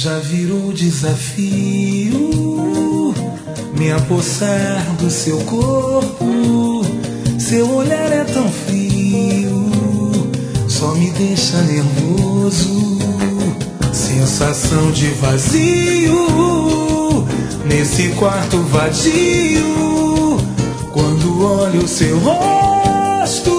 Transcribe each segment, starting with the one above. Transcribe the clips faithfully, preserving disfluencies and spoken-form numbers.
Já virou desafio me apossar do seu corpo. Seu olhar é tão frio, só me deixa nervoso. Sensação de vazio nesse quarto vadio. Quando olho seu rosto,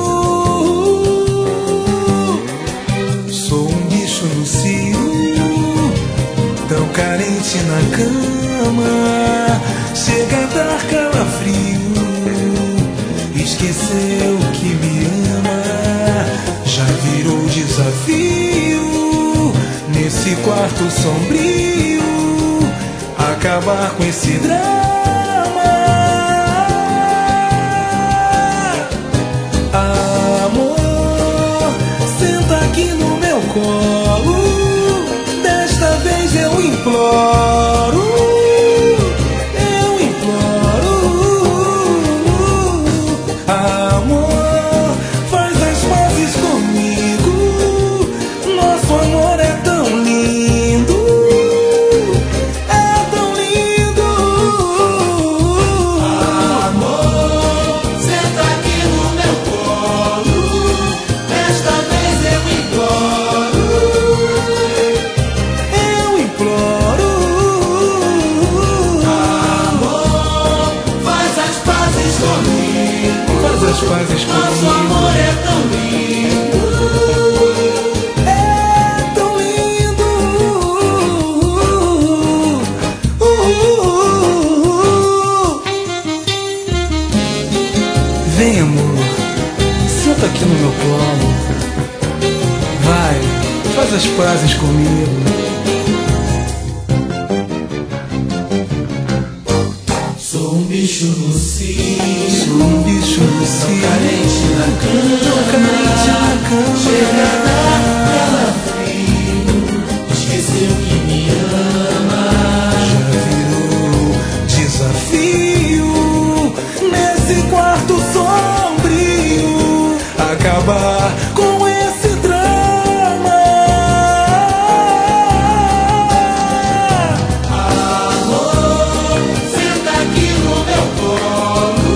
sou um bicho no cio, tão carente na cama. Chega a dar calafrio, esqueceu que me ama. Já virou desafio nesse quarto sombrio acabar com esse drama. Amor, senta aqui no meu colo, desta vez eu imploro. Eu imploro. Amor, faz as pazes comigo. Nosso amor é tão lindo, é tão lindo. Amor, senta aqui no meu colo, desta vez eu imploro. Eu imploro. Amor, faz as pazes comigo. Faz as pazes Nosso comigo. amor é tão lindo. É tão lindo. Uh, uh, uh. Vem, amor, senta aqui no meu colo. Vai, faz as pazes comigo. Sou um bicho no cio, Sou um bicho no cio, carente na tão carente na cama. Chega a dar calafrio, esqueceu que me ama. Já virou desafio nesse quarto sombrio acabar com esse drama. Amor, senta aqui no meu colo,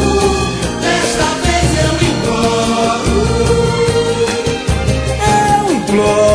desta vez eu imploro. Eu imploro.